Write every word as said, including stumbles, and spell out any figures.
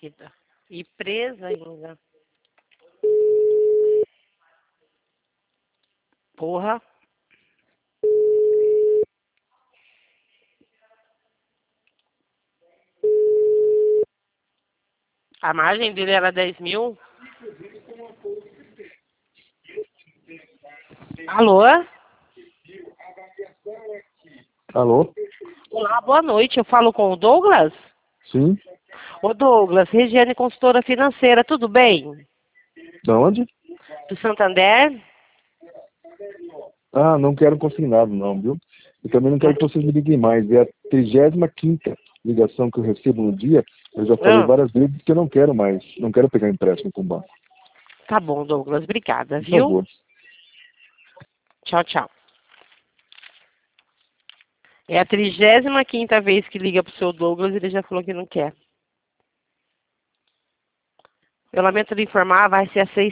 líquida. E presa ainda. Porra. A margem dele era dez mil. Alô? Alô? Olá, boa noite. Eu falo com o Douglas? Sim? Ô Douglas, Regiane Consultora Financeira, tudo bem? Da onde? Do Santander? Ah, não quero consignado não, viu? Eu também não quero que vocês me liguem mais. É a trigésima quinta ligação que eu recebo no dia. Eu já falei Ah, várias vezes que eu não quero mais. Não quero pegar empréstimo com o banco. tá bom, Douglas. Obrigada, Por viu? favor. Tchau, tchau. É a trigésima quinta vez que liga pro seu Douglas e ele já falou que não quer. Eu lamento lhe informar, vai ser a